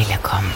Stille kommen.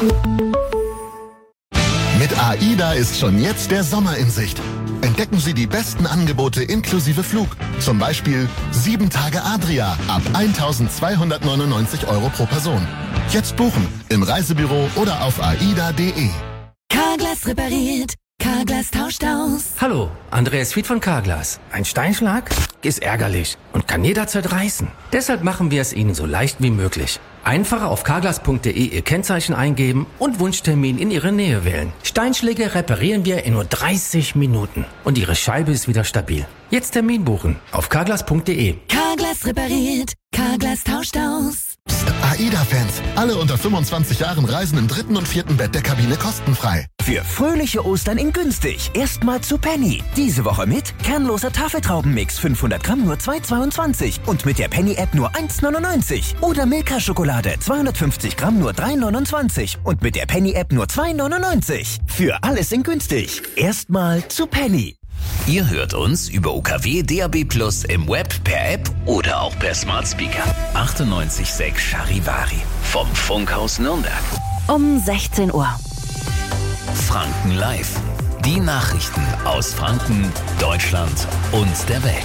Mit AIDA ist schon jetzt der Sommer in Sicht. Entdecken Sie die besten Angebote inklusive Flug. Zum Beispiel 7 Tage Adria ab 1.299 € pro Person. Jetzt buchen im Reisebüro oder auf aida.de. Carglass repariert. Carglass tauscht aus. Hallo, Andreas Fied von Carglass. Ein Steinschlag ist ärgerlich und kann jederzeit reißen. Deshalb machen wir es Ihnen so leicht wie möglich. Einfach auf carglass.de Ihr Kennzeichen eingeben und Wunschtermin in Ihre Nähe wählen. Steinschläge reparieren wir in nur 30 Minuten und Ihre Scheibe ist wieder stabil. Jetzt Termin buchen auf carglass.de. Carglass repariert. Carglass tauscht aus. Psst, AIDA-Fans, alle unter 25 Jahren reisen im 3. und 4. Bett der Kabine kostenfrei. Für fröhliche Ostern in günstig. Erstmal zu Penny. Diese Woche mit kernloser Tafeltraubenmix 500 Gramm nur 2,22 und mit der Penny-App nur 1,99. Oder Milka-Schokolade 250 Gramm nur 3,29 und mit der Penny-App nur 2,99. Für alles in günstig. Erstmal zu Penny. Ihr hört uns über UKW DAB+ im Web, per App oder auch per Smart Speaker. 98.6 Charivari vom Funkhaus Nürnberg. Um 16 Uhr. Franken Live. Die Nachrichten aus Franken, Deutschland und der Welt.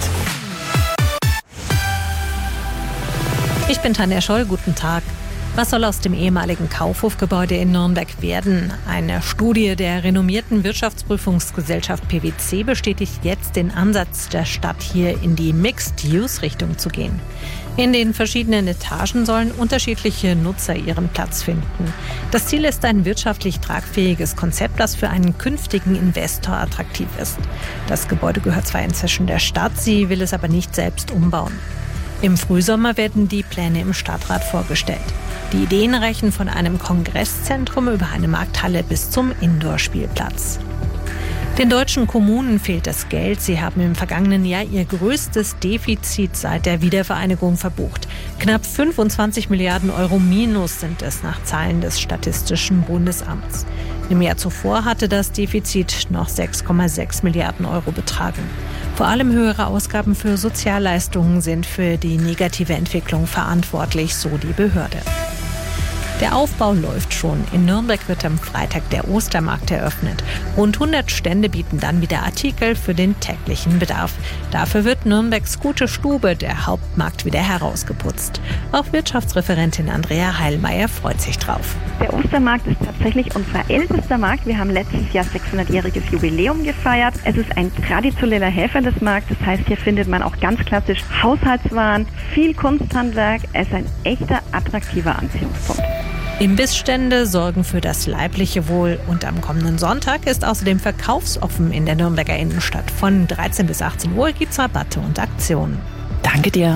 Ich bin Tanja Scholl, guten Tag. Was soll aus dem ehemaligen Kaufhofgebäude in Nürnberg werden? Eine Studie der renommierten Wirtschaftsprüfungsgesellschaft PwC bestätigt jetzt den Ansatz der Stadt, hier in die Mixed-Use-Richtung zu gehen. In den verschiedenen Etagen sollen unterschiedliche Nutzer ihren Platz finden. Das Ziel ist ein wirtschaftlich tragfähiges Konzept, das für einen künftigen Investor attraktiv ist. Das Gebäude gehört zwar inzwischen der Stadt, sie will es aber nicht selbst umbauen. Im Frühsommer werden die Pläne im Stadtrat vorgestellt. Die Ideen reichen von einem Kongresszentrum über eine Markthalle bis zum Indoor-Spielplatz. Den deutschen Kommunen fehlt das Geld. Sie haben im vergangenen Jahr ihr größtes Defizit seit der Wiedervereinigung verbucht. Knapp 25 Milliarden € minus sind es nach Zahlen des Statistischen Bundesamts. Im Jahr zuvor hatte das Defizit noch 6,6 Milliarden € betragen. Vor allem höhere Ausgaben für Sozialleistungen sind für die negative Entwicklung verantwortlich, so die Behörde. Der Aufbau läuft schon. In Nürnberg wird am Freitag der Ostermarkt eröffnet. Rund 100 Stände bieten dann wieder Artikel für den täglichen Bedarf. Dafür wird Nürnbergs Gute Stube, der Hauptmarkt, wieder herausgeputzt. Auch Wirtschaftsreferentin Andrea Heilmeier freut sich drauf. Der Ostermarkt ist tatsächlich unser ältester Markt. Wir haben letztes Jahr 600-jähriges Jubiläum gefeiert. Es ist ein traditioneller Helferlesmarkt. Das heißt, hier findet man auch ganz klassisch Haushaltswaren, viel Kunsthandwerk. Es ist ein echter attraktiver Anziehungspunkt. Imbissstände sorgen für das leibliche Wohl und am kommenden Sonntag ist außerdem verkaufsoffen in der Nürnberger Innenstadt. Von 13 bis 18 Uhr gibt's Rabatte und Aktionen. Danke dir.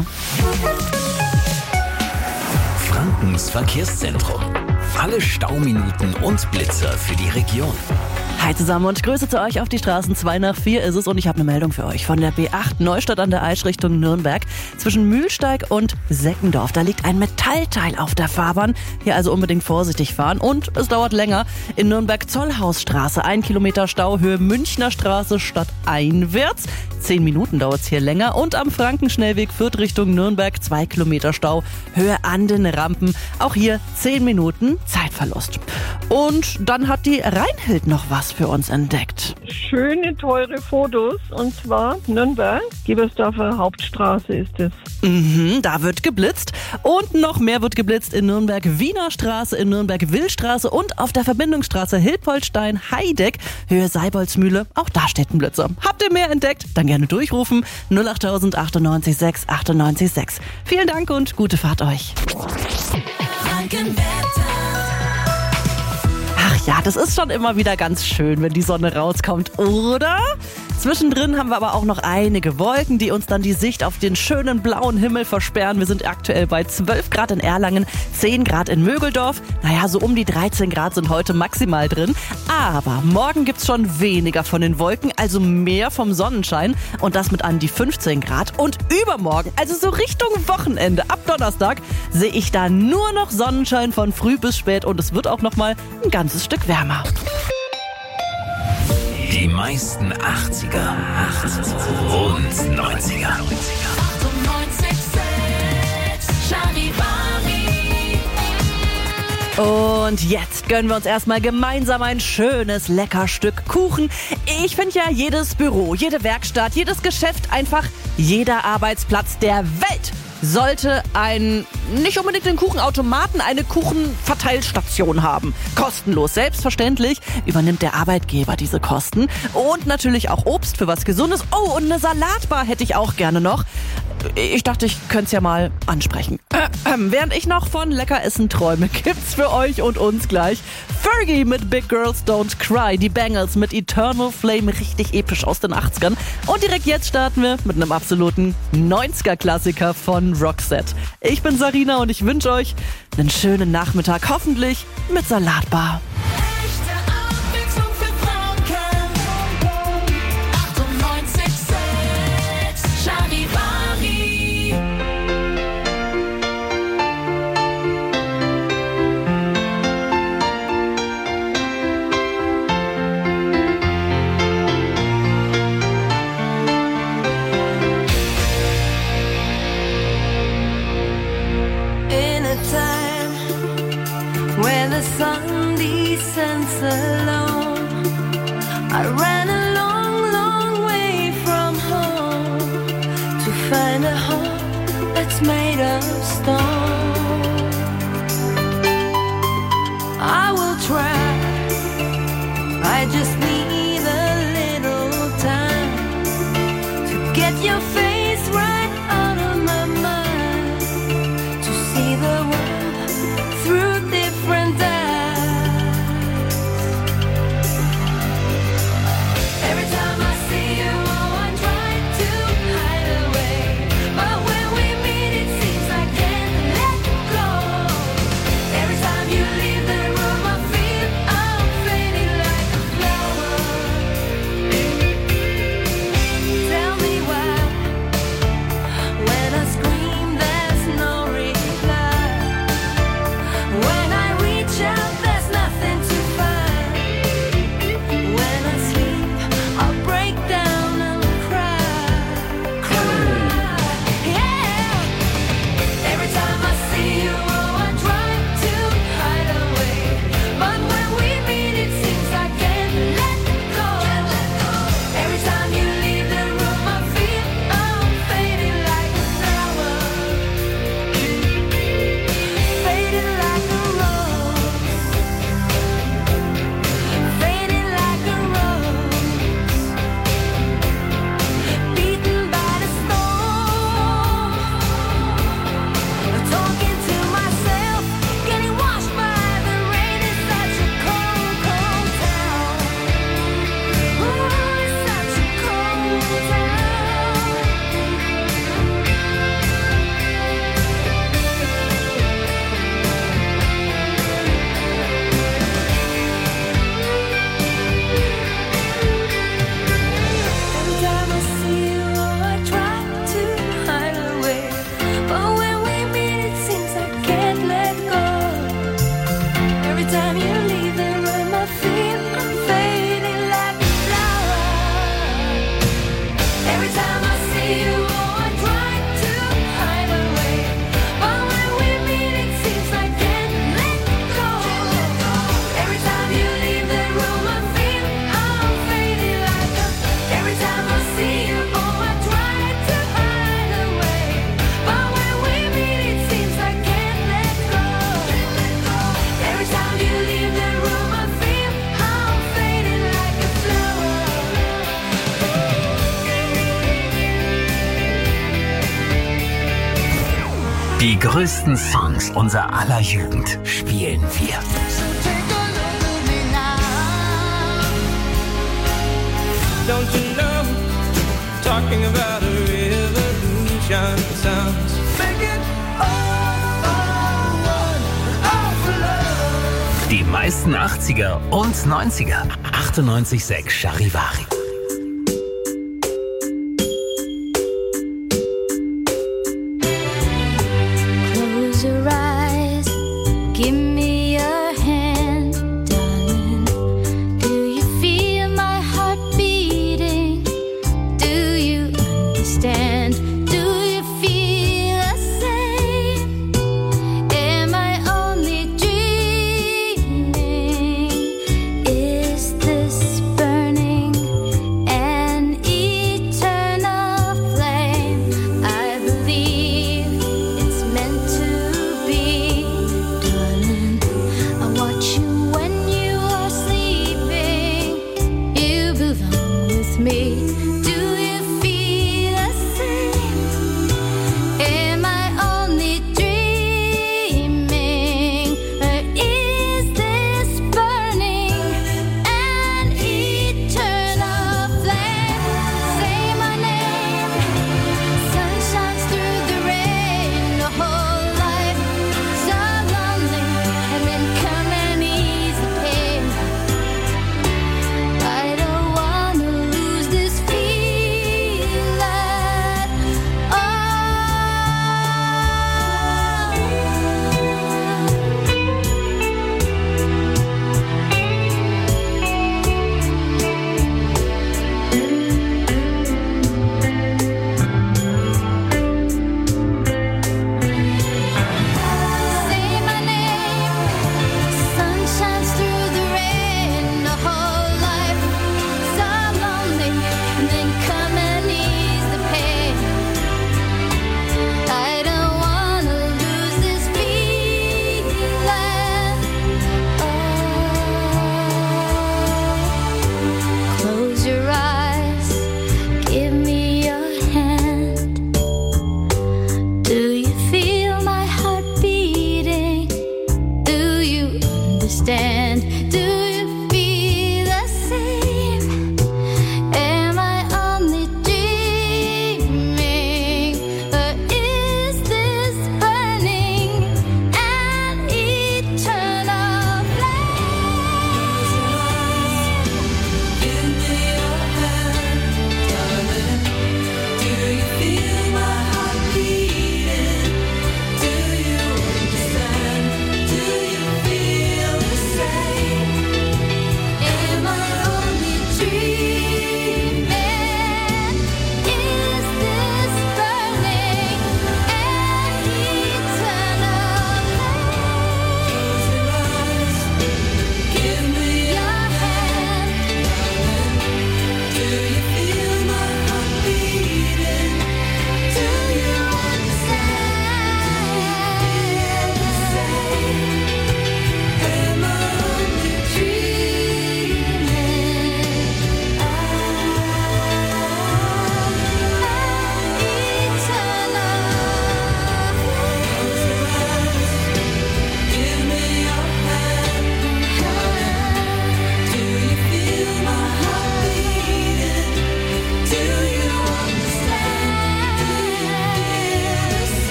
Frankens Verkehrszentrum. Alle Stauminuten und Blitzer für die Region. Hi zusammen und Grüße zu euch auf die Straßen. 2 nach 4 ist es und ich habe eine Meldung für euch. Von der B8 Neustadt an der Aisch Richtung Nürnberg zwischen Mühlsteig und Seckendorf. Da liegt ein Metallteil auf der Fahrbahn. Hier also unbedingt vorsichtig fahren und es dauert länger. In Nürnberg Zollhausstraße 1 Kilometer Stau, Höhe Münchner Straße stadteinwärts. 10 Minuten dauert es hier länger. Und am Frankenschnellweg Fürth Richtung Nürnberg 2 Kilometer Stau, Höhe an den Rampen. Auch hier 10 Minuten Zeitverlust. Und dann hat die Rheinhild noch was für uns entdeckt. Schöne, teure Fotos und zwar Nürnberg, Gebersdorfer Hauptstraße ist es. Da wird geblitzt und noch mehr wird geblitzt in Nürnberg Wiener Straße, in Nürnberg Willstraße und auf der Verbindungsstraße Hilpoltstein-Heideck, Höhe Seiboldsmühle, auch da steht ein Blitzer. Habt ihr mehr entdeckt? Dann gerne durchrufen 08000 98 6 98 6. Vielen Dank und gute Fahrt euch. Ach ja, das ist schon immer wieder ganz schön, wenn die Sonne rauskommt, oder? Zwischendrin haben wir aber auch noch einige Wolken, die uns dann die Sicht auf den schönen blauen Himmel versperren. Wir sind aktuell bei 12 Grad in Erlangen, 10 Grad in Mögeldorf. Naja, so um die 13 Grad sind heute maximal drin. Aber morgen gibt's schon weniger von den Wolken, also mehr vom Sonnenschein. Und das mit an die 15 Grad. Und übermorgen, also so Richtung Wochenende, ab Donnerstag, sehe ich da nur noch Sonnenschein von früh bis spät. Und es wird auch noch mal ein ganzes Stück wärmer. Die meisten 80er und 90er. Und jetzt gönnen wir uns erstmal gemeinsam ein schönes, lecker Stück Kuchen. Ich finde ja, jedes Büro, jede Werkstatt, jedes Geschäft, einfach jeder Arbeitsplatz der Welt sollte nicht unbedingt einen Kuchenautomaten, eine Kuchenverteilstation haben. Kostenlos, selbstverständlich übernimmt der Arbeitgeber diese Kosten. Und natürlich auch Obst für was Gesundes. Oh, und eine Salatbar hätte ich auch gerne noch. Ich dachte, ich könnte es ja mal ansprechen. Während ich noch von Leckeressen träume, gibt's für euch und uns gleich Fergie mit Big Girls Don't Cry, die Bangles mit Eternal Flame, richtig episch aus den 80ern. Und direkt jetzt starten wir mit einem absoluten 90er-Klassiker von Roxette. Ich bin Sarina und ich wünsche euch einen schönen Nachmittag, hoffentlich mit Salatbar. Where the sun descends alone, I ran a long, long way from home to find a home that's made of stone. I will try, I just need a little time to get your face right out of my mind, to see the world through different eyes. Every time I see you, oh, I try to hide away, but when we meet it seems I can't let go. Every time you leave the room I feel I'm fading like a flower. Tell me why, when I scream there's no reply, when I reach out there's nothing to find, when I sleep I'll break down and cry, yeah. Every time I see you, oh, I try to hide away, but when we meet it seems I can't let go. Every time you leave the room I feel I'm fading like a flower, fading like a rose, fading like a rose, beaten by the storm, talking to myself, getting washed by the rain. It's such a cold, cold town. Ooh, it's such a cold town. Every time I see you, oh, I try to hide away, but when we meet it seems I can't let go. Every time you leave the room I feel I'm fading like a flower. Every time I see you, oh, I try to hide away, but when we meet it seems I can't let go. Every time you leave the room I feel I'm fading like a. Every time I see you, oh, I try to hide away, but when we meet it seems I can't let go. Every time you leave the room I feel I'm fading like a flower. Die größten Songs unserer aller Jugend spielen wir. Don't you know, talking about a revolution sounds. Make it all for one, all for love. Die meisten 80er und 90er. 98,6 Charivari. Close your eyes, give me your hand, darling. Do you feel my heart beating? Do you understand? Do you feel the same? Am I only dreaming?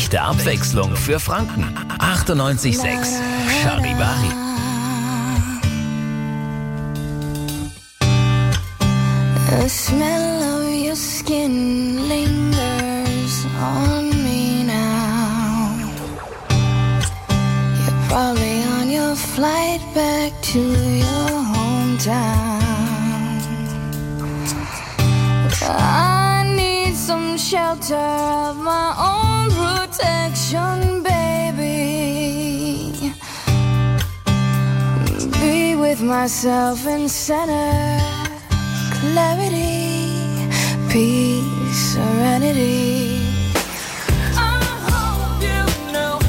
Echte Abwechslung für Franken. 98,6 Charivari. The smell of your skin lingers on me now. You're probably on your flight back to your hometown. I need some shelter of my own protection, baby. Be with myself and center. Clarity, peace, serenity. I hope you know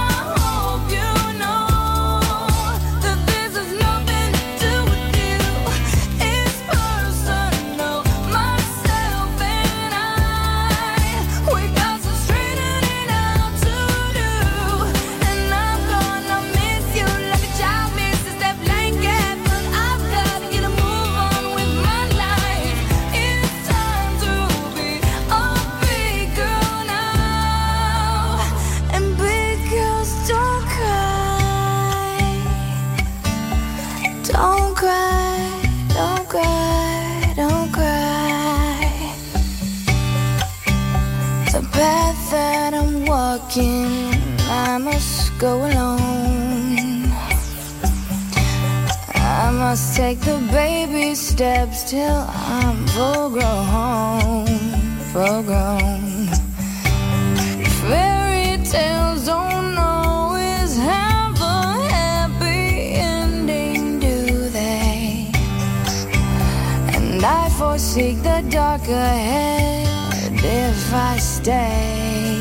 that this has nothing to do with you. It's personal, myself and I. We got some straightening out to do. And I'm gonna miss you like a child misses that blanket. But I've gotta get a move on with my life. It's time to be a big girl now. And big girls don't cry. Don't cry, don't cry, don't cry. The path that I'm walking, I must go alone. I must take the baby steps till I'm full grown, full grown. Fairy tales don't always have a happy ending, do they? And I forsake the dark ahead if I stay.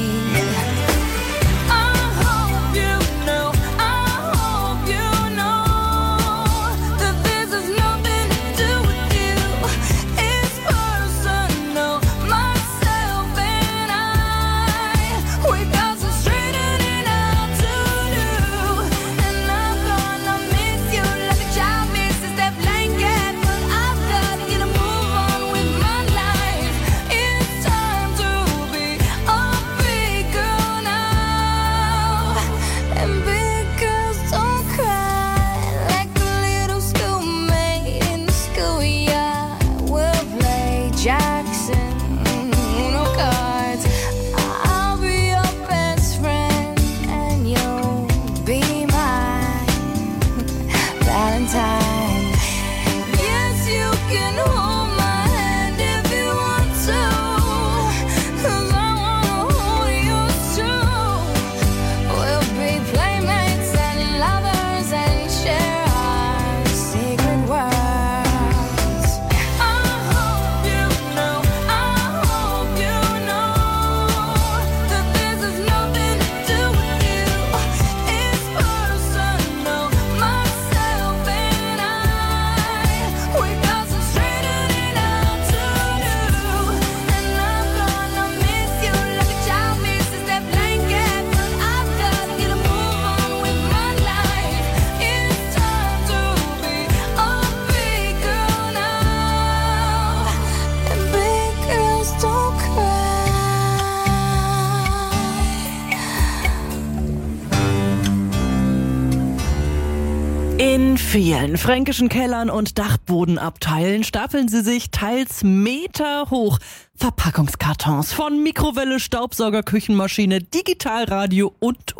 In vielen fränkischen Kellern und Dachbodenabteilen stapeln sie sich teils meterhoch. Verpackungskartons von Mikrowelle, Staubsauger, Küchenmaschine, Digitalradio und.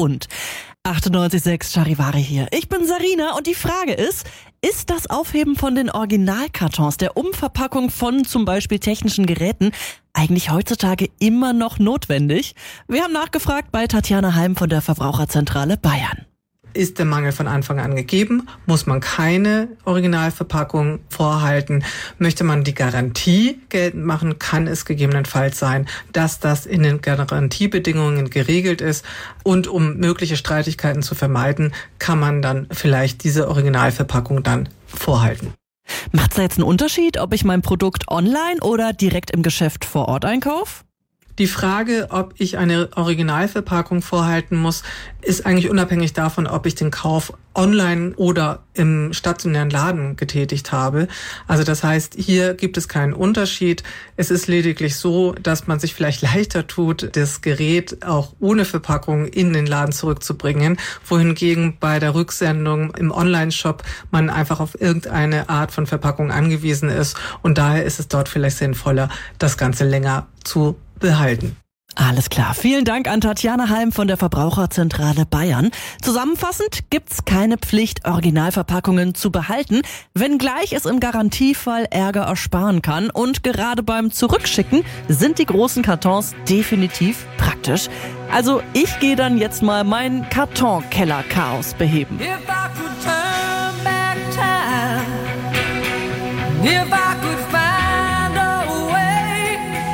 98,6 Charivari hier. Ich bin Sarina und die Frage ist das Aufheben von den Originalkartons der Umverpackung von zum Beispiel technischen Geräten eigentlich heutzutage immer noch notwendig? Wir haben nachgefragt bei Tatjana Heim von der Verbraucherzentrale Bayern. Ist der Mangel von Anfang an gegeben, muss man keine Originalverpackung vorhalten. Möchte man die Garantie geltend machen, kann es gegebenenfalls sein, dass das in den Garantiebedingungen geregelt ist. Und um mögliche Streitigkeiten zu vermeiden, kann man dann vielleicht diese Originalverpackung dann vorhalten. Macht es da jetzt einen Unterschied, ob ich mein Produkt online oder direkt im Geschäft vor Ort einkaufe? Die Frage, ob ich eine Originalverpackung vorhalten muss, ist eigentlich unabhängig davon, ob ich den Kauf online oder im stationären Laden getätigt habe. Also das heißt, hier gibt es keinen Unterschied. Es ist lediglich so, dass man sich vielleicht leichter tut, das Gerät auch ohne Verpackung in den Laden zurückzubringen, wohingegen bei der Rücksendung im Online-Shop man einfach auf irgendeine Art von Verpackung angewiesen ist und daher ist es dort vielleicht sinnvoller, das Ganze länger zu behalten. Alles klar. Vielen Dank an Tatjana Halm von der Verbraucherzentrale Bayern. Zusammenfassend gibt's keine Pflicht, Originalverpackungen zu behalten, wenngleich es im Garantiefall Ärger ersparen kann. Und gerade beim Zurückschicken sind die großen Kartons definitiv praktisch. Also ich gehe dann jetzt mal mein Kartonkeller-Chaos beheben. If I could turn back time, if I could find a way,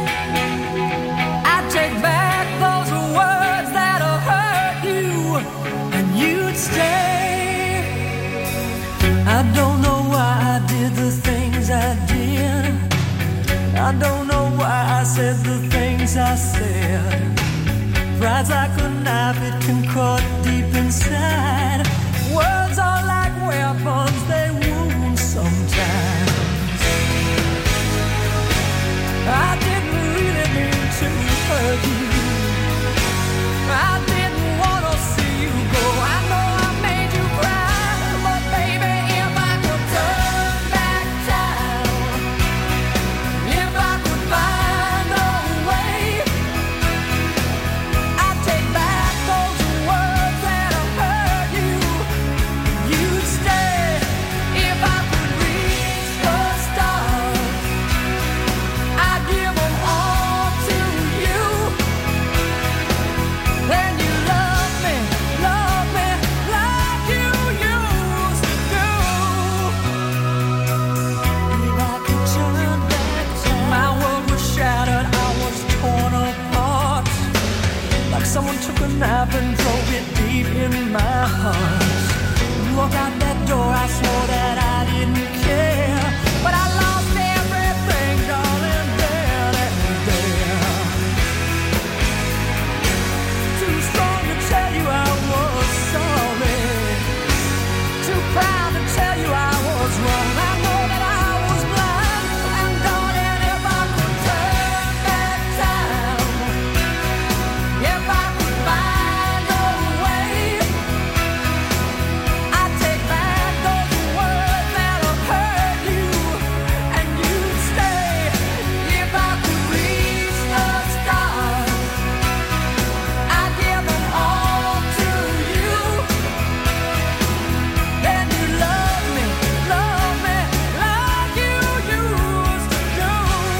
I'd take back those words that have hurt you, and you'd stay. I don't know why I did the things I did. I don't know why I said the things I said. Pride's like a knife, it can cut deep inside. Words are like weapons, they wound sometimes. I didn't really mean to hurt you. I didn't want to see you go. I know I made you cry, but baby, if I could turn back time, if I could find a way, I'd take back those words that have hurt you. You'd stay if I could reach the stars. I'd give them all to you. Then you love me like you used to do. If I could turn back time, my world was shattered, I was torn apart. Like someone took a knife and drove it deep in my heart. Walk out that door, I swore that I didn't care, but I lost everything, darling, then and there. Too strong to tell you I was sorry, too proud to tell you I was wrong. I know that I was blind, and darling, if I could turn back time, if I could find a way, I'd take back those words that have hurt you, and you'd stay. If I could reach the stars, I'd give them all to you. Then you love me like you used to do.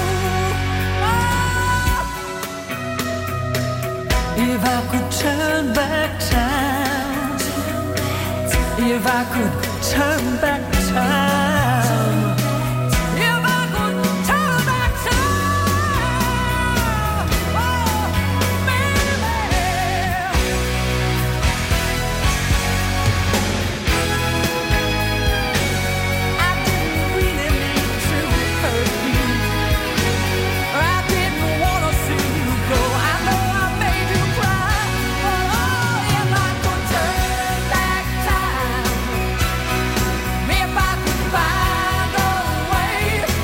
If I could turn back time, if I could turn back time, if I could turn back time, oh, baby. I didn't really mean to hurt you. I didn't want to see you go. I know I made you cry, but oh, if I could turn back time, if I could find a way,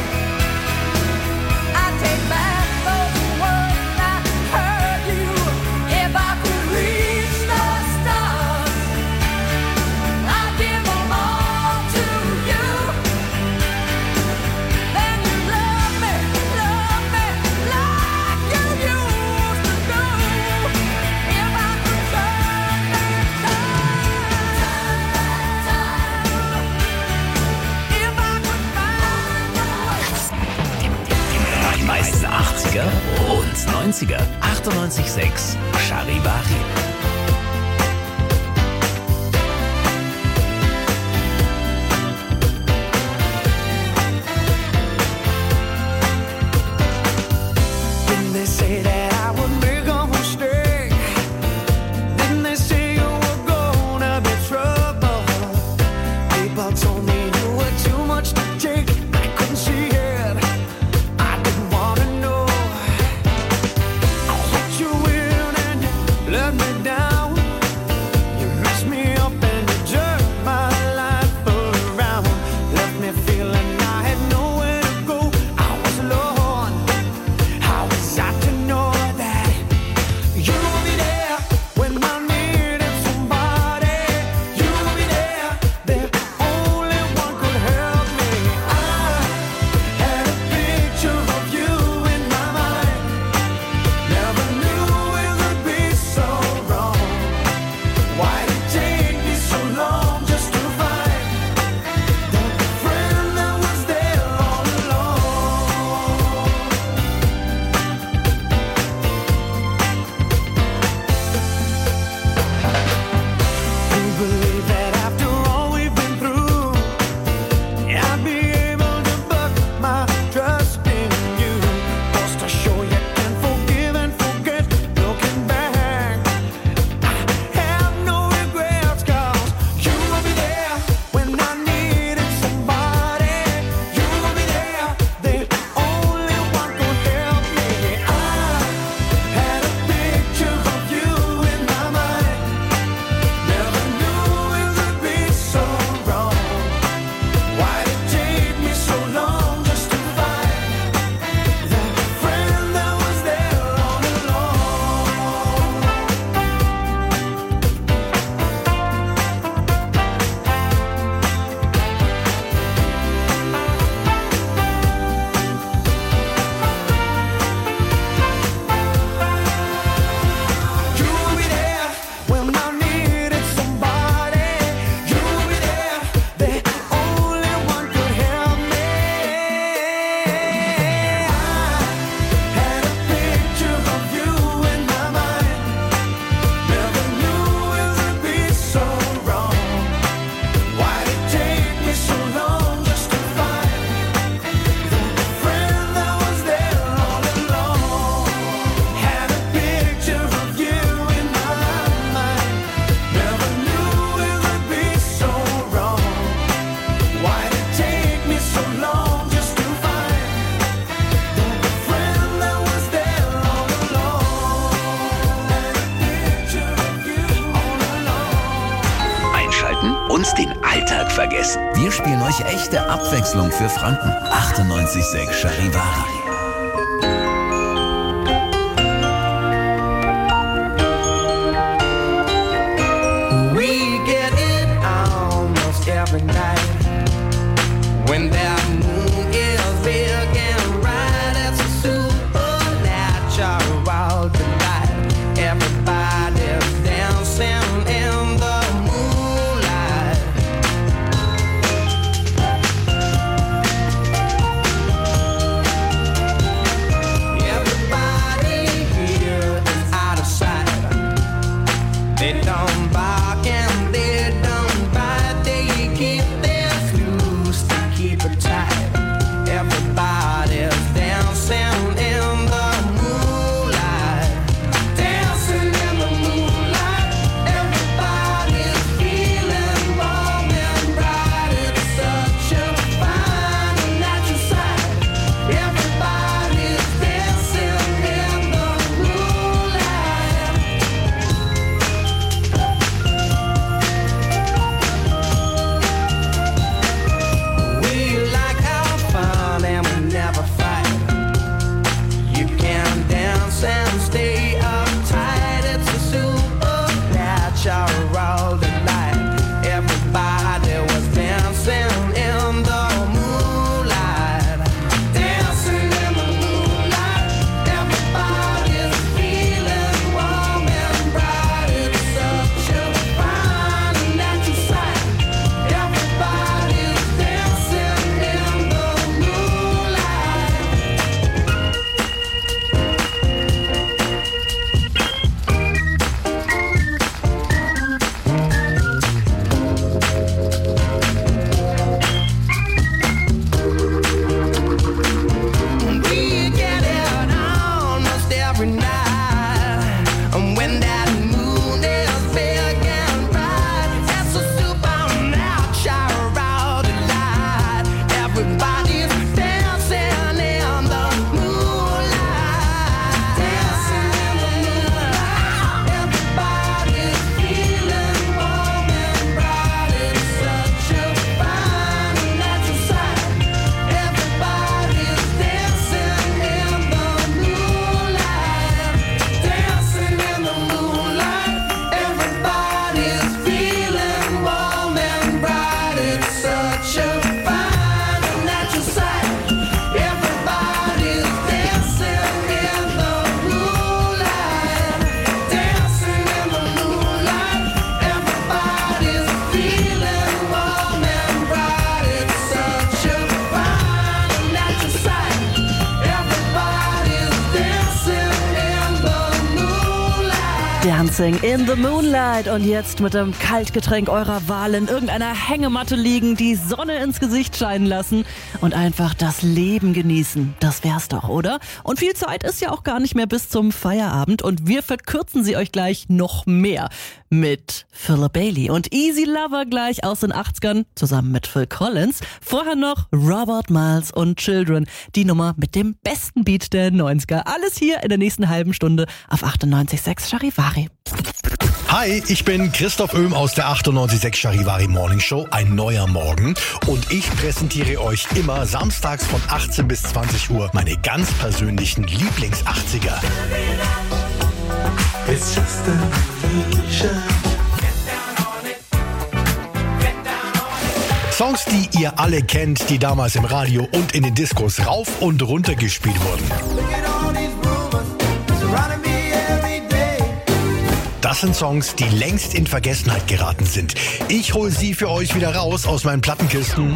I'd take back those words that hurt you. If I could reach the stars, I'd give them all to you. Then you love me like you used to do. If I could turn back time, if I could find a way. Die meisten 80er und 90er. 98,6 Charivari. Didn't they say that I would make a mistake? Didn't they say you were gonna be trouble? People told me you were too much to take. I couldn't see it, I didn't wanna know. I uns den Alltag vergessen. Wir spielen euch echte Abwechslung für Franken. 98,6 Charivari. We get it almost every night when that moon is big and bright. It's a supernatural delight. Everybody's dancing in the moonlight. Everybody here is out of sight. They don't bark and they don't bite. They keep their loose to keep it tight. Everybody's dancing in the moonlight. Dancing in the moonlight. Everybody's feeling warm and bright. It's such a fine and natural sight. Everybody's dancing in the moonlight. We like our fun and we never fight. You can dance and stay uptight. It's a supernatural delight. Everybody was dancing in the moonlight. Dancing in the moonlight. Everybody's feeling warm and bright. It's such a fine and natural sight. Everybody's dancing in the moonlight. We get it almost every night. And when that moon is big and bright, it's a supernatural delight. Everybody's dancing in the moonlight. Dancing in the moonlight. Everybody's feeling warm and bright. It's such a fine and natural sight. Everybody's dancing in the moonlight. Dancing in the moonlight. Everybody's feeling warm and bright. It's such a fine and natural sight. Everybody's dancing in the moonlight. Dancing in the moonlight. Everybody's feeling warm and bright. It's such a fine and natural sight. Everybody's dancing in the moonlight. Dancing in the Moonlight und jetzt mit dem Kaltgetränk eurer Wahl in irgendeiner Hängematte liegen, die Sonne ins Gesicht scheinen lassen und einfach das Leben genießen. Das wär's doch, oder? Und viel Zeit ist ja auch gar nicht mehr bis zum Feierabend und wir verkürzen sie euch gleich noch mehr mit Philip Bailey und Easy Lover gleich aus den 80ern zusammen mit Phil Collins. Vorher noch Robert Miles und Children, die Nummer mit dem besten Beat der 90er. Alles hier in der nächsten halben Stunde auf 98,6 Charivari. Hi, ich bin Christoph Oehm aus der 98,6 Charivari Morning Show, ein neuer Morgen. Und ich präsentiere euch immer samstags von 18 bis 20 Uhr meine ganz persönlichen Lieblings-80er. It's just an illusion. Songs, die ihr alle kennt, die damals im Radio und in den Diskos rauf und runter gespielt wurden. Das sind Songs, die längst in Vergessenheit geraten sind. Ich hole sie für euch wieder raus aus meinen Plattenkisten.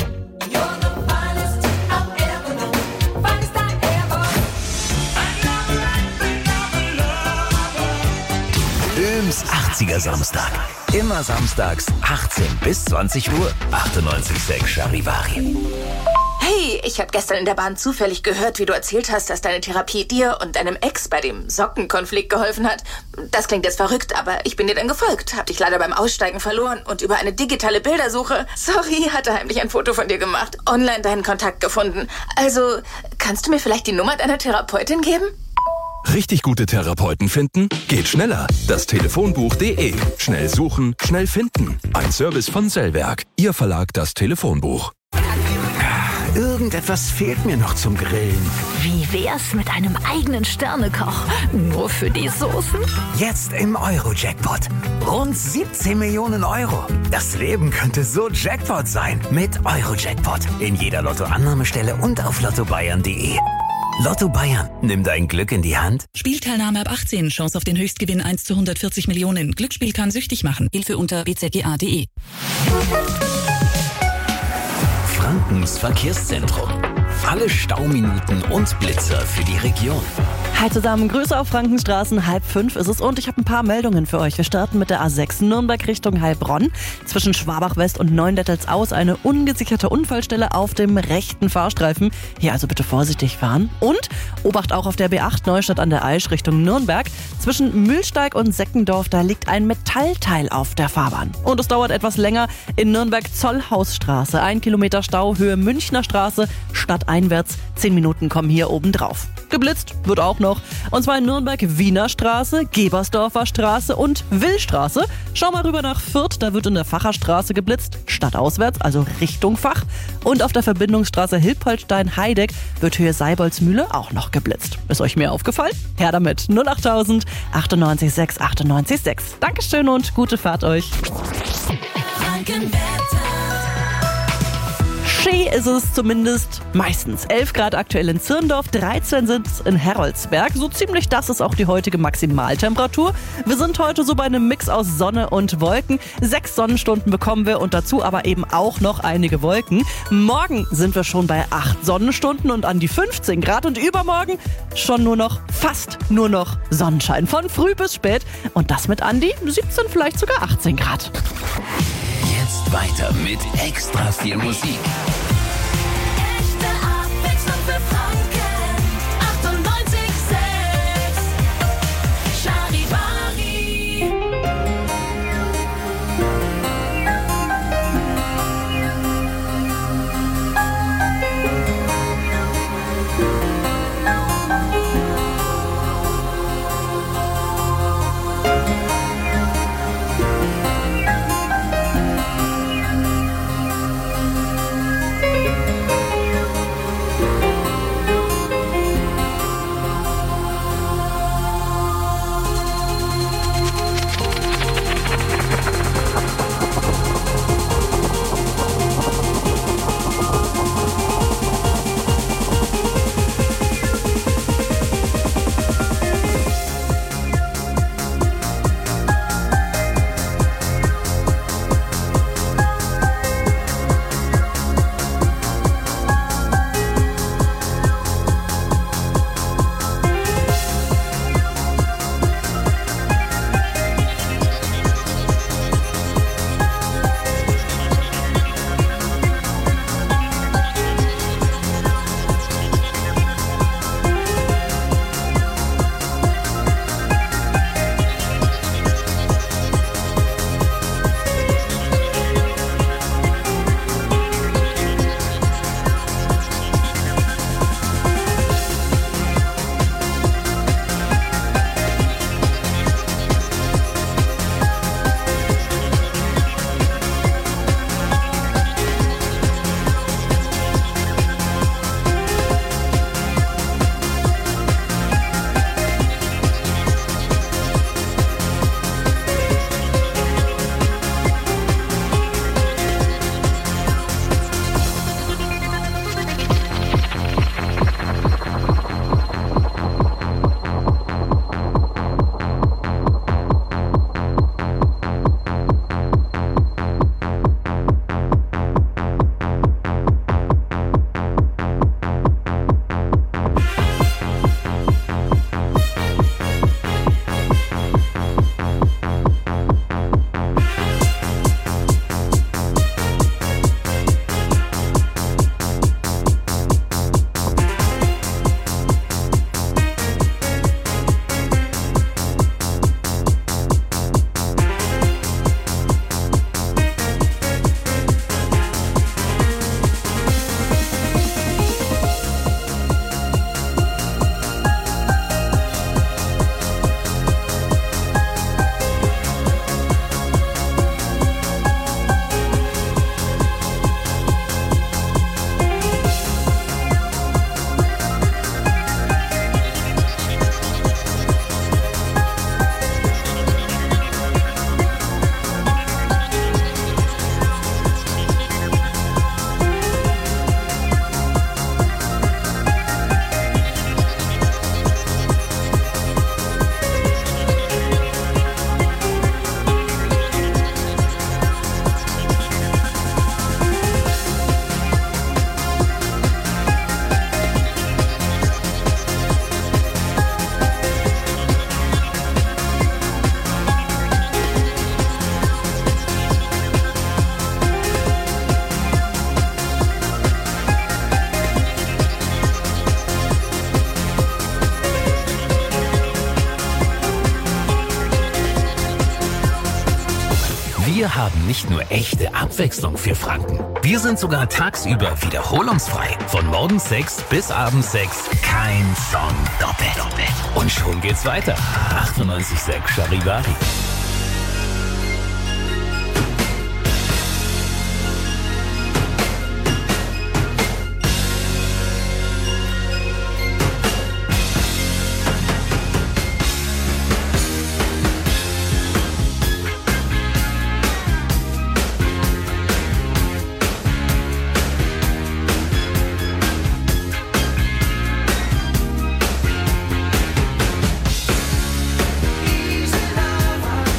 Öhms 80er Samstag. Immer samstags 18 bis 20 Uhr. 98,6 Charivari. Hey, ich habe gestern in der Bahn zufällig gehört, wie du erzählt hast, dass deine Therapie dir und deinem Ex bei dem Sockenkonflikt geholfen hat. Das klingt jetzt verrückt, aber ich bin dir dann gefolgt, hab dich leider beim Aussteigen verloren und über eine digitale Bildersuche, sorry, hatte heimlich ein Foto von dir gemacht, online deinen Kontakt gefunden. Also, kannst du mir vielleicht die Nummer deiner Therapeutin geben? Richtig gute Therapeuten finden? Geht schneller. Das Telefonbuch.de. Schnell suchen, schnell finden. Ein Service von Sellwerk. Ihr Verlag das Telefonbuch. Irgendetwas fehlt mir noch zum Grillen. Wie wär's mit einem eigenen Sternekoch? Nur für die Soßen? Jetzt im Euro-Jackpot. Rund 17 Millionen Euro. Das Leben könnte so Jackpot sein. Mit Euro-Jackpot. In jeder Lottoannahmestelle und auf lottobayern.de. Lotto Bayern. Nimm dein Glück in die Hand. Spielteilnahme ab 18. Chance auf den Höchstgewinn 1 zu 140 Millionen. Glücksspiel kann süchtig machen. Hilfe unter bzga.de. Frankens Verkehrszentrum. Alle Stauminuten und Blitzer für die Region. Hi zusammen, Grüße auf Frankenstraßen, 4:30 ist es und ich habe ein paar Meldungen für euch. Wir starten mit der A6 Nürnberg Richtung Heilbronn. Zwischen Schwabach West und Neuendettels-Aus eine ungesicherte Unfallstelle auf dem rechten Fahrstreifen. Hier also bitte vorsichtig fahren. Und Obacht auch auf der B8 Neustadt an der Aisch Richtung Nürnberg. Zwischen Mühlsteig und Seckendorf, da liegt ein Metallteil auf der Fahrbahn. Und es dauert etwas länger in Nürnberg Zollhausstraße. 1 Kilometer Stau, Höhe Münchner Straße, stadteinwärts. 10 Minuten kommen hier oben drauf. Geblitzt wird auch noch. Und zwar in Nürnberg Wiener Straße, Gebersdorfer Straße und Willstraße. Schau mal rüber nach Fürth, da wird in der Facherstraße geblitzt, stadtauswärts, also Richtung Fach. Und auf der Verbindungsstraße Hilpoltstein-Heideck wird Höhe Seiboldsmühle auch noch geblitzt. Ist euch mehr aufgefallen? Her damit. 08000 98 6 98 6. Dankeschön und gute Fahrt euch. Schee ist es zumindest meistens. 11 Grad aktuell in Zirndorf, 13 sind es in Heroldsberg. So ziemlich das ist auch die heutige Maximaltemperatur. Wir sind heute so bei einem Mix aus Sonne und Wolken. 6 Sonnenstunden bekommen wir und dazu aber eben auch noch einige Wolken. Morgen sind wir schon bei 8 Sonnenstunden und an die 15 Grad. Und übermorgen schon fast nur noch Sonnenschein. Von früh bis spät. Und das mit an die 17, vielleicht sogar 18 Grad. Jetzt weiter mit extra viel Musik. Echte Abwechslung für Franken. 98,6. Charivari. Wir haben nicht nur echte Abwechslung für Franken. Wir sind sogar tagsüber wiederholungsfrei. Von morgens 6 bis abends 6. Kein Song doppelt. Und schon geht's weiter. 98.6 Charivari. Easy lover.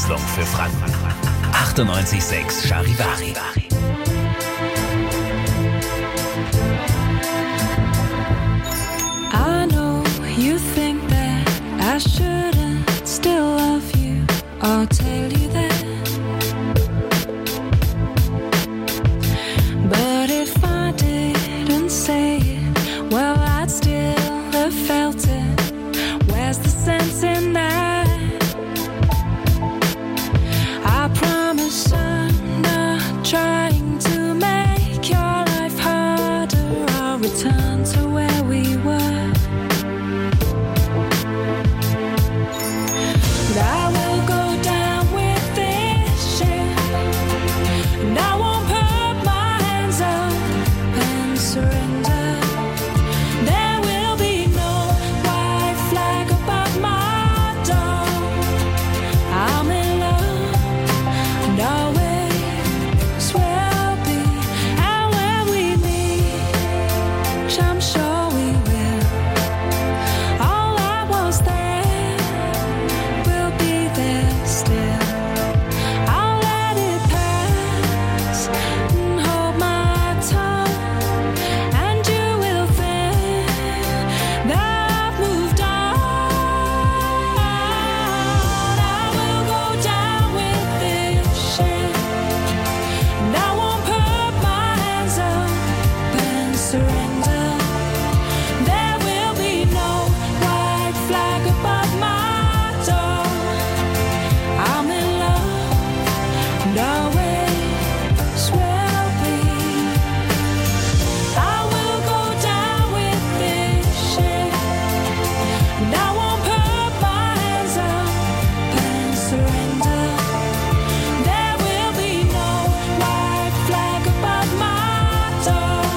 Abwechslung für Franken. 98.6 Charivari. I know you think that I shouldn't still love you or tell you that. But if I didn't say it, well, I'd still have felt it. Where's the sense in that? I promise I'm not trying to make your life harder. I'll return to where we were. And I will go down with this ship, and I won't put my hands up and surrender. There will be no white flag above my door. I'm in love, and always will be. And when we meet, which I'm sure we will, all I was there will be there still. I'll let it pass and hold my tongue, and you will think that I've moved on. I will go down with this ship, and I won't put my hands up and surrender. There will be no white flag above my door. I'm in love, and always will be. I will go down with this ship, and I won't put my hands up and surrender. There will be no white flag above my door.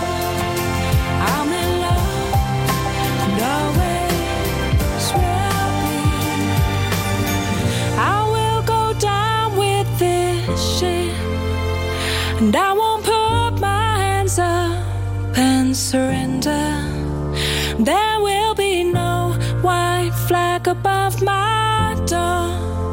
I'm in love, and always will be. I will go down with this ship, and I won't put my hands up and surrender. There will be no white flag above my door.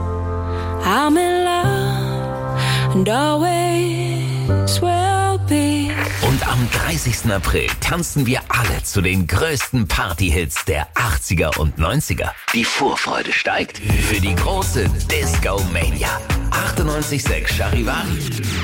I'm in love, and always will be. Und am 30. April tanzen wir alle zu den größten Partyhits der 80er und 90er. Die Vorfreude steigt für die große Disco Mania. 98.6 Charivari.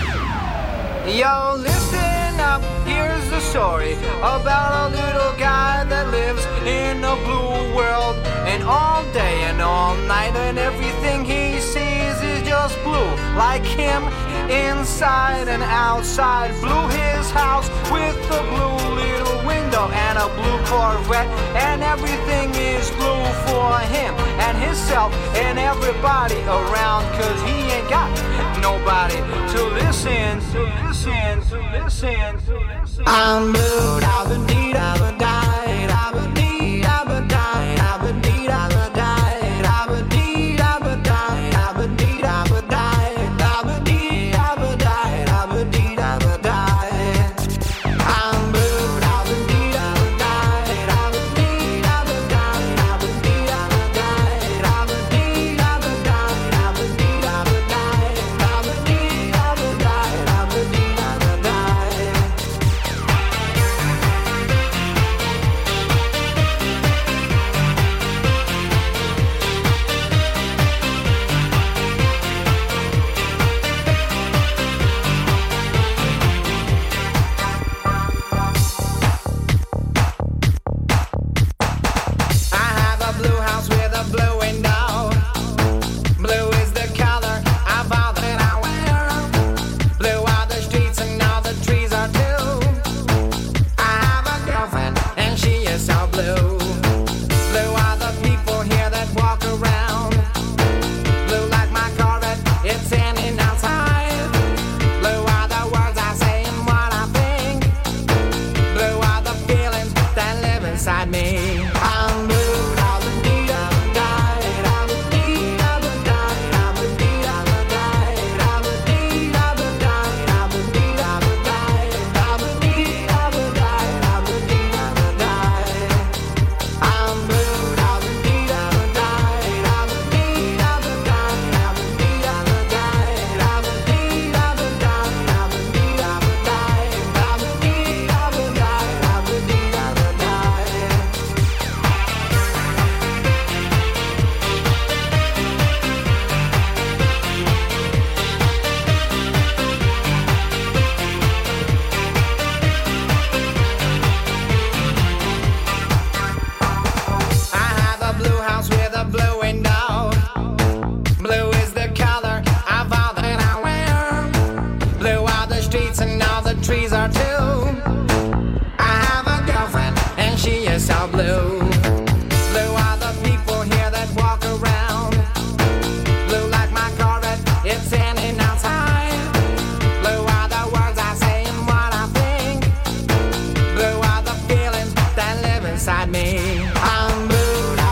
Yo, listen up, here's the story about a little guy that lives in a blue world. And all day and all night, and everything he sees is just blue. Like him, inside and outside. Blue his house with a blue little window and a blue Corvette. And everything is blue for him and himself and everybody around. Cause he ain't got nobody to listen, to listen, to listen, to listen. I'm blue, I've been deed, I've been died, I've been deed, I've been died, I've been deed, I've been died, I've been deed, I've been died, I've been deed, I've been died, I've been deed, I've been died, I've been deed, I've been died. I'm blue, I've been deed, I've been died, I've been deed, I've been died, I've been deed, I've been died, I've been deed, I've been died, I've been deed, I've been died, I've been deed, I've been died, I've been deed, I've been died. blue. Blue are the people here that walk around. Blue like my Corvette, it's in and outside. Blue are the words I say and what I think. Blue are the feelings that live inside me. I'm blue.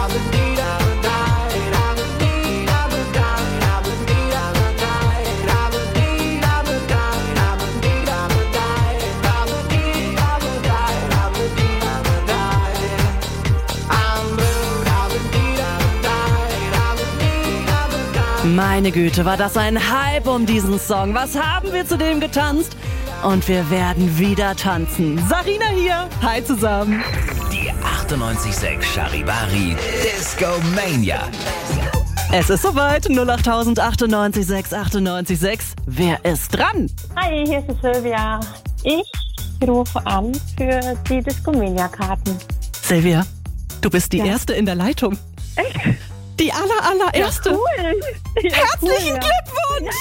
Meine Güte, war das ein Hype um diesen Song. Was haben wir zu dem getanzt? Und wir werden wieder tanzen. Sarina hier. Hi zusammen. Die 98.6 Charivari Disco Mania. Es ist soweit. 08000 98.6 98.6. Wer ist dran? Hi, hier ist Silvia. Ich rufe an für die Discomania-Karten. Silvia, du bist die Erste in der Leitung. Echt? Die allererste. Ja, cool. Ja, Herzlichen cool, Glückwunsch!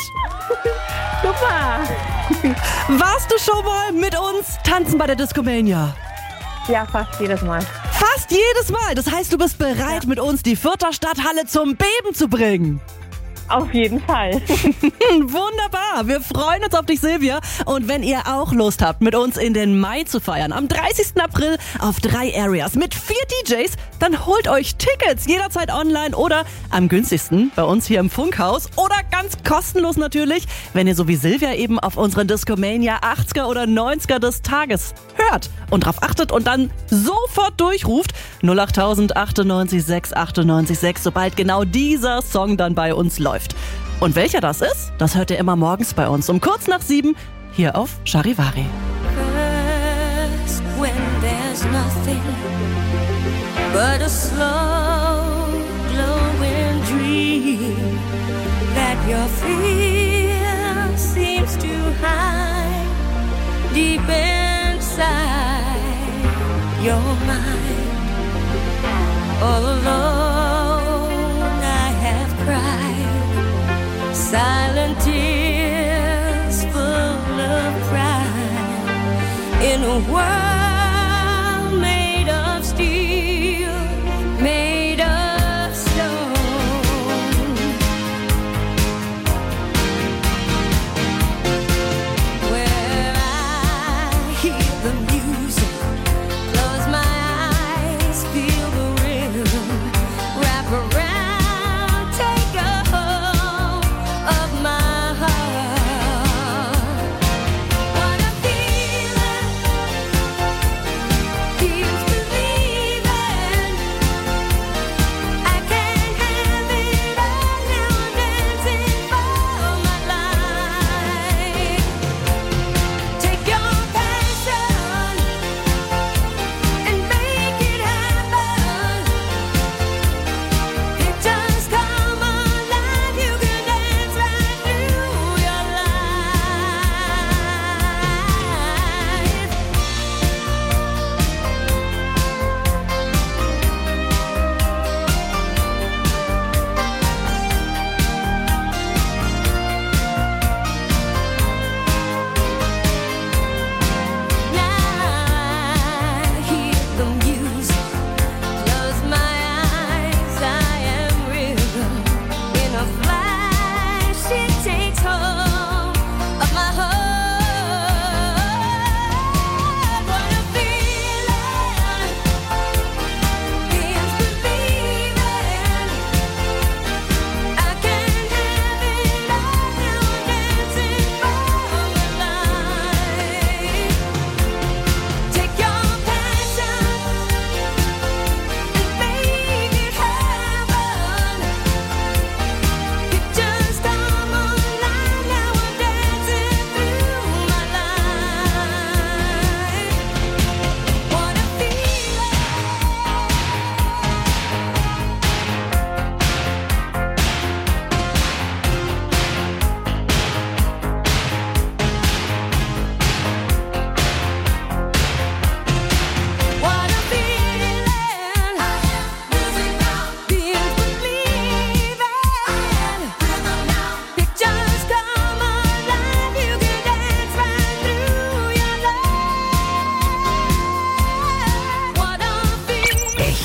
Super. Warst du schon mal mit uns tanzen bei der Discomania? Ja, fast jedes Mal. Fast jedes Mal. Das heißt, du bist bereit, mit uns die Fürther Stadthalle zum Beben zu bringen. Auf jeden Fall. Wunderbar. Wir freuen uns auf dich, Silvia. Und wenn ihr auch Lust habt, mit uns in den Mai zu feiern, am 30. April auf 3 Areas mit 4 DJs, dann holt euch Tickets jederzeit online oder am günstigsten bei uns hier im Funkhaus oder ganz kostenlos natürlich, wenn ihr so wie Silvia eben auf unseren Discomania 80er oder 90er des Tages hört und drauf achtet und dann sofort durchruft 08000 98.6 98.6, sobald genau dieser Song dann bei uns läuft. Und welcher das ist, das hört ihr immer morgens bei uns um kurz nach 7 hier auf Charivari. First, when there's nothing but a slow glowing dream that your fear seems to hide deep inside your mind. All alone I have cried silent tears full of pride in a world made of steel, made of stone. Where I hear the music, close my eyes, feel the rhythm, wrap around, take a hold of my heart. What a feeling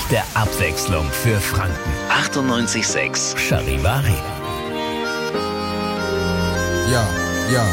Echte Abwechslung für Franken. 98,6 Charivari. Ja, ja.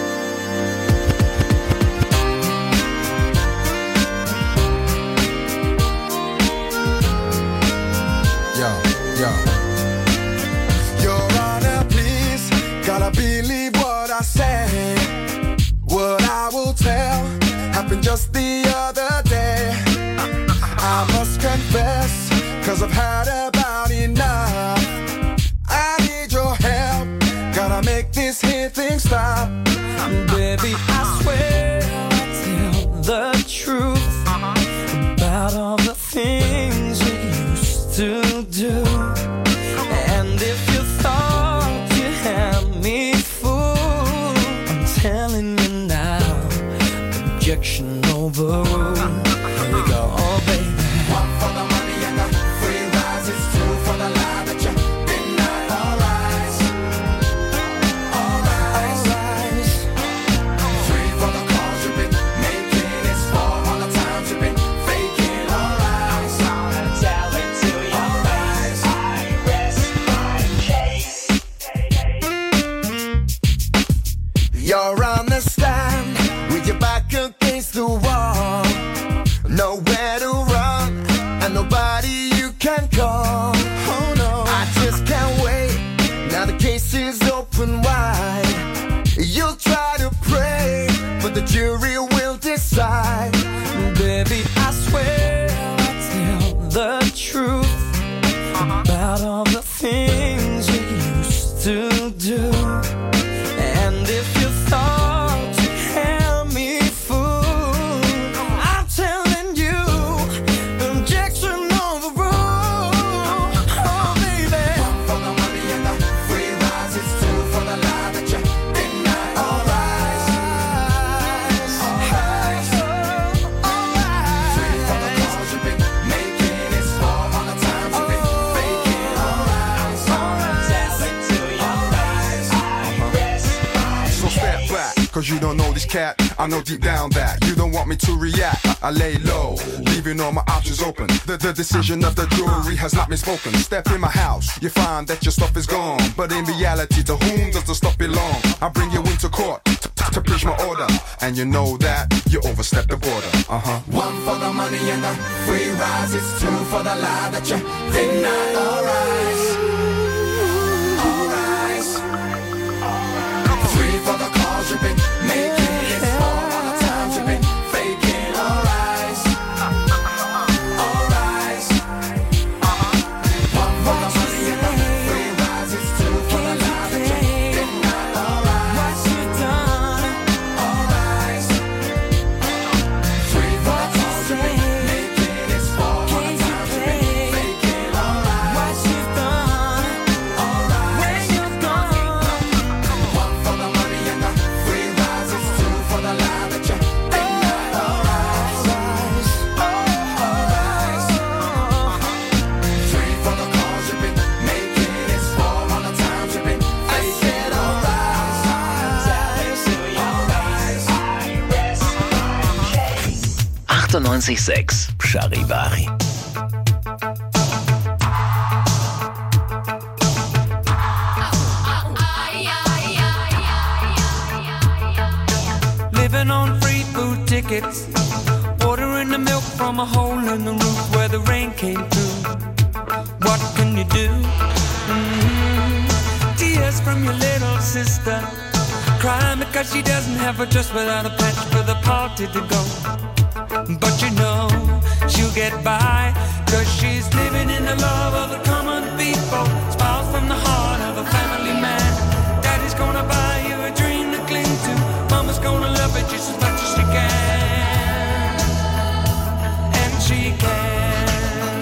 Ja, ja. Your Honor, please, gotta believe what I say. What I will tell happened just the other day. I must confess, 'cause I've had about enough. I need your help, gotta make this here thing stop. Baby, I swear I'll tell the truth about all the things we used to do. And if you thought you had me fooled, I'm telling you now, objection overruled. Here we go, oh baby. One for the money and the free rise. It's two for the lie that you denied. All rise. All rise. Three for the calls you've been making. It's four all the times you've been faking. All rise. Tell it to you. All rise. I rest my case. You're on the stand with your back against the wall. Nowhere to run, and nobody you can call. Oh no, I just can't wait. Now the case is open wide. You'll try to pray, but the jury will decide. Baby, I swear I'll tell the truth about all the things we used to do. And if you thought you had me fooled, I'm telling you, objection overruled. Oh baby. One for the money and the free rise. It's two for the lie that you denied. All rise. All rise. Three for the calls you've been making. It's four all the times you've been faking. All rise. Tell it to you. All rise. I rest my So step back, cause you don't know this cat. I know deep down that you don't want me to react. I lay low, leaving all my options open. The decision of the jury has not been spoken. Step in my house, you find that your stuff is gone. But in reality, to whom does the stuff belong? I bring you into court to preach my order. And you know that you overstepped the border. One for the money and the free rise. It's two for the lie that you denied. All rise. All rise. Three for the calls you've been making. It's four all the times you've been faking. All rise. All rise. One for the money and the free rise. It's two for the lie that you denied. All rise. All rise. Three for the calls you've been making. It's four all the times you've been faking. All rise. All rise. One for the money and the free rise. It's two for the lie that you denied. All rise. All rise. Three for the calls you've been making. It's four all the times you've been faking. All rise. Tell it to you. All rise. I rest my case. 98,6 Charivari. Living on free food tickets, ordering the milk from a hole in the roof where the rain came through. What can you do? Tears from your little sister, crying because she doesn't have a dress without a patch for the party to go. But you know she'll get by, 'cause she's living in the love of the common people. Smiles from the heart of a family man. Daddy's gonna buy you a dream to cling to. Mama's gonna love it just as much as she can. And she can.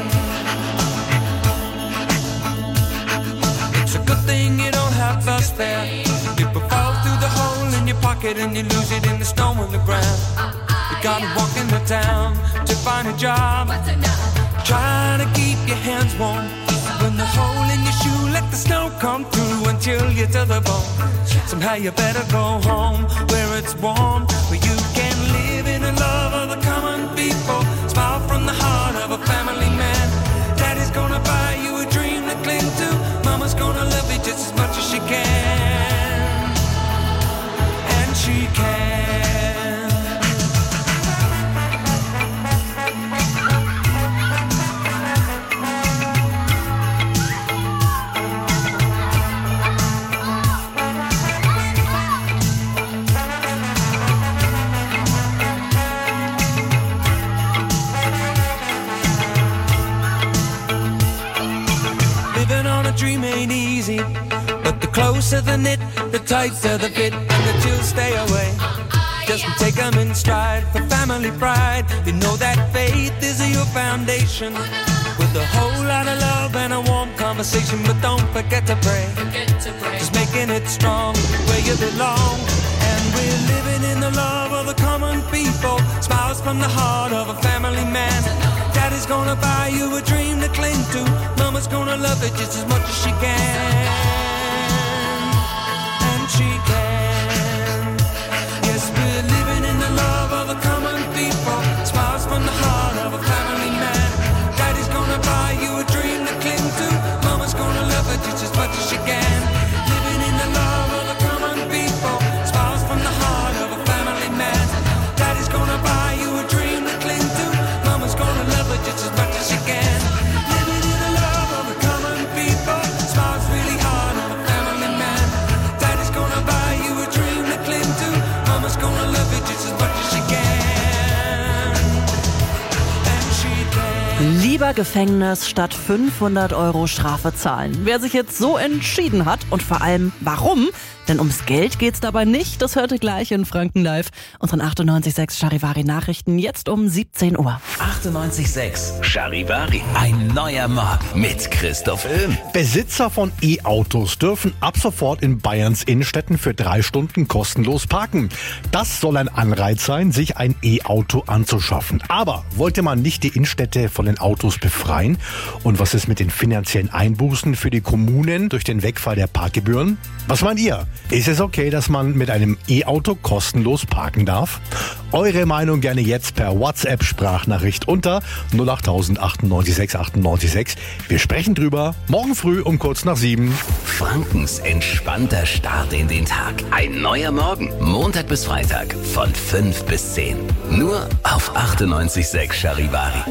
It's a good thing you don't have us there. People fall through the hole in your pocket and you lose it in the snow on the ground. You gotta walk into town to find a job. Try to keep your hands warm. When the hole in your shoe, let the snow come through until you're to the bone. Somehow you better go home where it's warm, where you can live in the love of the common people. Smile from the heart of a family man. dream ain't easy, but the closer the knit, the tighter the fit, and the chills stay away. Just take them in stride for family pride. You know that faith is your foundation, with a whole lot of love and a warm conversation. But don't forget to pray, just making it strong where you belong. And we're living in the love of the common people, smiles from the heart of a family man. Daddy's gonna buy you a dream to cling to, Mama's gonna love it just as much as she can. And she can. Yes, we're living in the love of the common people, smiles from the heart of a family man. Daddy's gonna buy you a dream to cling to, Mama's gonna love it just as much as she can. Living in the love of the common people, smiles from the heart of a family man. Daddy's gonna buy you a dream to cling to, Mama's gonna love it just as much as she can. Living in the love of the common people, smiles really hard on a family man. Daddy's gonna buy you a dream to cling to, Mama's gonna love it just as much as she can. And she can. Lieber Gefängnis statt 500 € Strafe zahlen. Wer sich jetzt so entschieden hat und vor allem warum, denn ums Geld geht's dabei nicht, das hört ihr gleich in Franken Live. Unseren 98.6 Charivari Nachrichten jetzt um 17 Uhr. 98.6 Charivari. Ein neuer Morgen mit Christoph Öhm. Besitzer von E-Autos dürfen ab sofort in Bayerns Innenstädten für 3 Stunden kostenlos parken. Das soll ein Anreiz sein, sich ein E-Auto anzuschaffen. Aber wollte man nicht die Innenstädte von den Autos befreien? Und was ist mit den finanziellen Einbußen für die Kommunen durch den Wegfall der Parkgebühren? Was meint ihr? Ist es okay, dass man mit einem E-Auto kostenlos parken darf? Eure Meinung gerne jetzt per WhatsApp-Sprachnachricht unter 08000 98 6 Wir sprechen drüber morgen früh um kurz nach 7. Frankens entspannter Start in den Tag. Ein neuer Morgen. Montag bis Freitag von 5 bis 10. Nur auf 98.6 Charivari.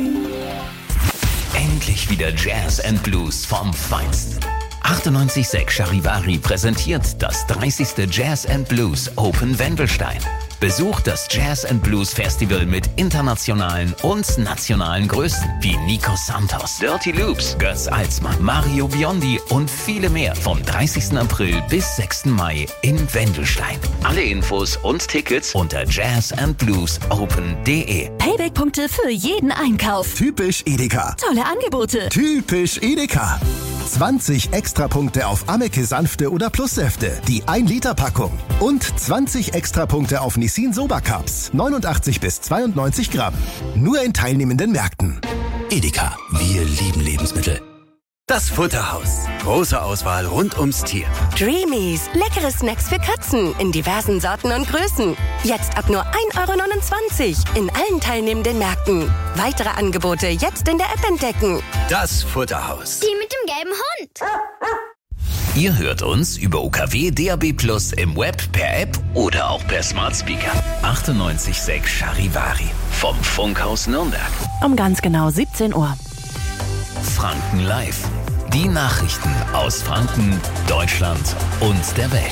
Endlich wieder Jazz and Blues vom Feinsten. 98.6 Charivari präsentiert das 30. Jazz and Blues Open Wendelstein. Besucht das Jazz and Blues Festival mit internationalen und nationalen Größen wie Nico Santos, Dirty Loops, Götz Alsmann, Mario Biondi und viele mehr vom 30. April bis 6. Mai in Wendelstein. Alle Infos und Tickets unter jazzandbluesopen.de. Payback-Punkte für jeden Einkauf. Typisch Edeka. Tolle Angebote. Typisch Edeka. 20 Extrapunkte auf Ameke Sanfte oder Plussäfte, die 1-Liter-Packung. Und 20 Extrapunkte auf Nissin Soba Cups, 89 bis 92 Gramm. Nur in teilnehmenden Märkten. Edeka, wir lieben Lebensmittel. Das Futterhaus. Große Auswahl rund ums Tier. Dreamies. Leckere Snacks für Katzen in diversen Sorten und Größen. Jetzt ab nur 1,29 € in allen teilnehmenden Märkten. Weitere Angebote jetzt in der App entdecken. Das Futterhaus. Die mit dem gelben Hund. Ihr hört uns über UKW DAB+ im Web, per App oder auch per Smart Speaker. 98.6 Charivari vom Funkhaus Nürnberg. Um ganz genau 17 Uhr. Franken Live. Die Nachrichten aus Franken, Deutschland und der Welt.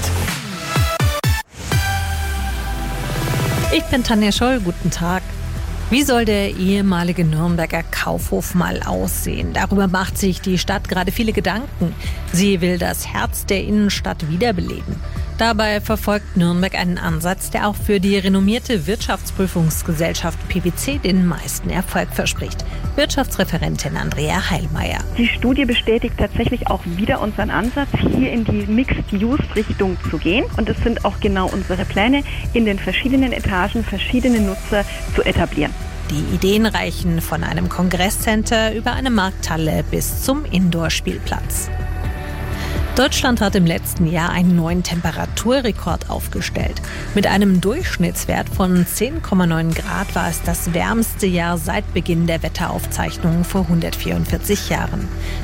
Ich bin Tanja Scholl, guten Tag. Wie soll der ehemalige Nürnberger Kaufhof mal aussehen? Darüber macht sich die Stadt gerade viele Gedanken. Sie will das Herz der Innenstadt wiederbeleben. Dabei verfolgt Nürnberg einen Ansatz, der auch für die renommierte Wirtschaftsprüfungsgesellschaft PwC den meisten Erfolg verspricht. Wirtschaftsreferentin Andrea Heilmeier. Die Studie bestätigt tatsächlich auch wieder unseren Ansatz, hier in die Mixed-Use-Richtung zu gehen. Und es sind auch genau unsere Pläne, in den verschiedenen Etagen verschiedene Nutzer zu etablieren. Die Ideen reichen von einem Kongresscenter über eine Markthalle bis zum Indoor-Spielplatz. Deutschland hat im letzten Jahr einen neuen Temperaturrekord aufgestellt. Mit einem Durchschnittswert von 10,9 Grad war es das wärmste Jahr seit Beginn der Wetteraufzeichnungen vor 144 Jahren.